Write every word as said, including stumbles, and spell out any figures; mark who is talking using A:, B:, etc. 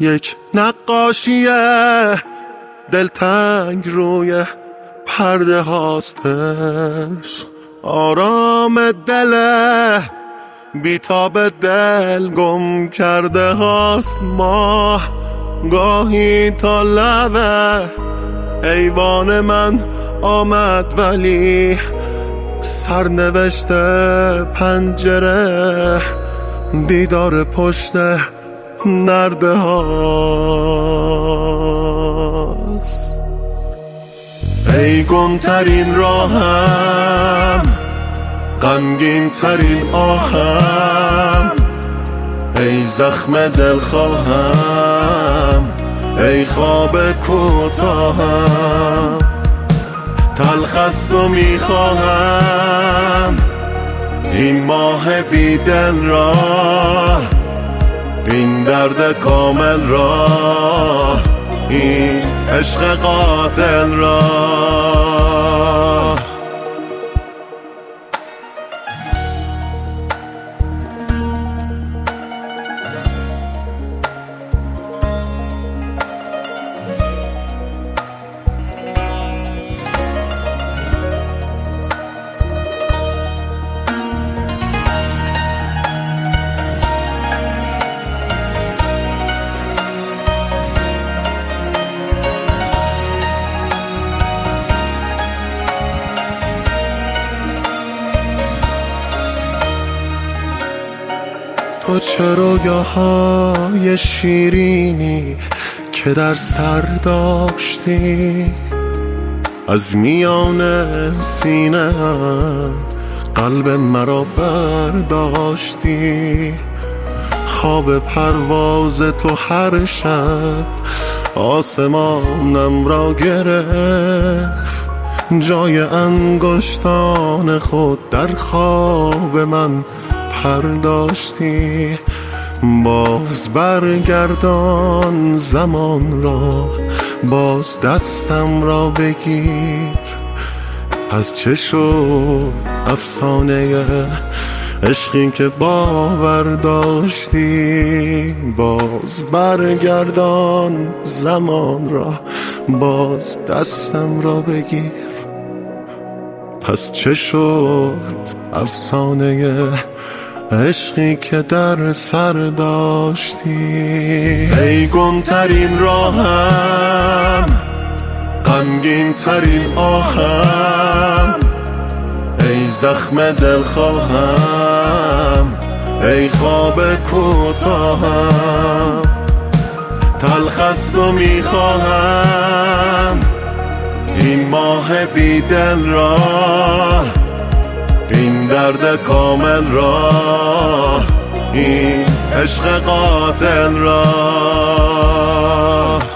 A: یک نقاشیه دلتنگ روی پرده هاستش، آرام دله بیتاب دل گم کرده هاست. ماه گاهی تا لبه ایوان من آمد، ولی سرنوشت پنجره دیدار پشت نرده هاست. ای گمترین راهم، غمگین ترین آهم، ای زخم دلخواهم، ای خواب کوتاهم. تلخست و میخواهم این ماه بی دل را، این درد کامل را، این عشق قاتل را. تو چه رویاهای شیرینی که در سر داشتی، از میان سینه‌ام قلب مرا برداشتی. خواب پرواز تو هر شب آسمانم را گرفت، جای انگشتان خود در خواب من پرداشتی. باز برگردان زمان را، باز دستم را بگیر. از چه شد افسانه عشقی که باور داشتی؟ باز برگردان زمان را، باز دستم را بگیر. پس چه شد افسانه عشقی که در سر داشتی؟ ای گمترین راهم، غمگین ترین آهم، ای زخم دلخواهم، ای خواب کوتاهم. تلخست و میخواهم این ماه بی دل را، این درد کامل را، این عشق قاتل را.